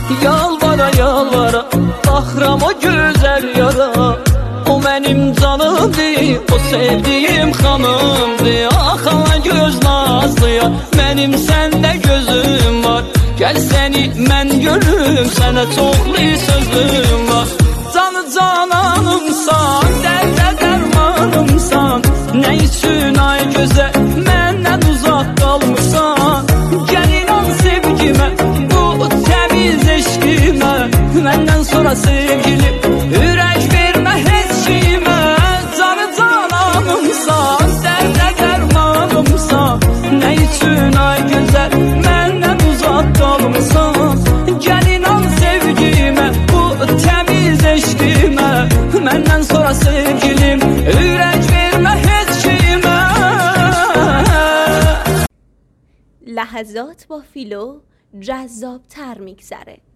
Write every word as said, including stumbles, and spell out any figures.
Yalvara yalvara baxıram o gözəl yara. O mənim canımdır, o sevdiyim xanımdır. Axan göz nazlıya, mənim səndə gözüm var. Gəl səni mən görüm, sənə çoxlu sözüm var. Canı cananımsan, dərdə dərmanımsan. Nə üçün ay gözəl məndən uzaq qalmısan? Gəl inan sevgimə, bu təmiz eşqimə. Məndən sonra sevgilim, ürək vermə heç kimə. Canı cananımsan, dərdə dərmanımsan. Nə üçün ay gözəl məndən uzaq qalmısan? Gəl inan sevgimə, bu təmiz eşqimə. Məndən sonra sevgilim, ürək vermə heç kimə. لحظات با فیلو جذاب تر میگذره.